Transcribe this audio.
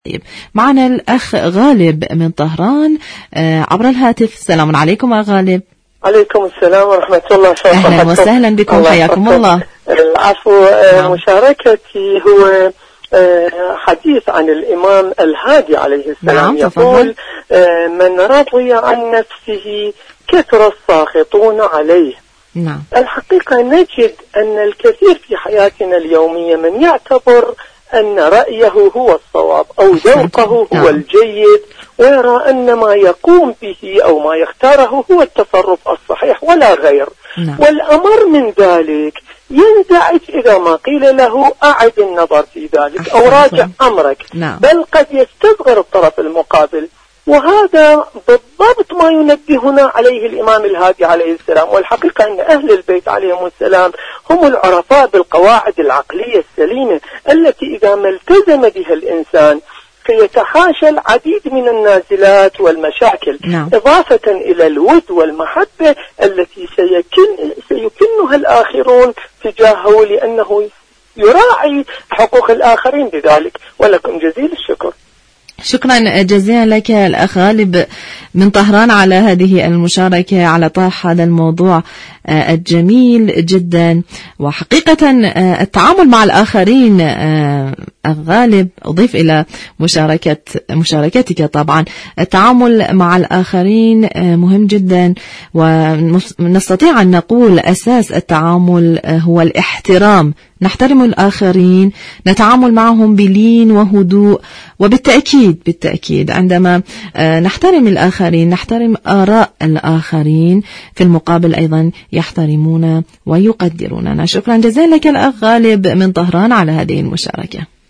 طيب، معنا الأخ غالب من طهران عبر الهاتف. السلام عليكم أخ غالب. عليكم السلام ورحمة الله وبركاته. أهلا وسهلا بكم، حياكم الله. العفو. مشاركتي هو حديث عن الإمام الهادي عليه السلام. يقول من رضي عن نفسه كثر الساخطون عليه. نعم. الحقيقة نجد أن الكثير في حياتنا اليومية من يعتبر أن رأيه هو الصواب أو ذوقه هو الجيد، ويرى أن ما يقوم به أو ما يختاره هو التصرف الصحيح ولا غير. والأمر من ذلك ينزعج إذا ما قيل له أعد النظر في ذلك أو راجع أمرك. بل قد يستصغر الطرف المقابل، وهذا بالضبط ما ينبهنا عليه الإمام الهادي عليه السلام. والحقيقة أن أهل البيت عليهم السلام هم العرفاء بالقواعد العقلية السليمة التي إذا ما التزم بها الإنسان فيتحاشى العديد من النازلات والمشاكل. إضافة إلى الود والمحبة التي سيكنها الآخرون تجاهه، لأنه يراعي حقوق الآخرين بذلك. ولكم جزيل الشكر. شكرا جزيلا لك الأخ غالب من طهران على هذه المشاركة على طرح هذا الموضوع الجميل جدا. وحقيقة التعامل مع الآخرين أخ غالب، أضيف إلى مشاركتك طبعا، التعامل مع الآخرين مهم جدا، ونستطيع أن نقول أساس التعامل هو الاحترام. نحترم الآخرين، نتعامل معهم بلين وهدوء، وبالتأكيد عندما نحترم الآخرين نحترم آراء الآخرين، في المقابل أيضا يحترمون ويقدروننا. شكرا جزيلا لك الأخ غالب من طهران على هذه المشاركة.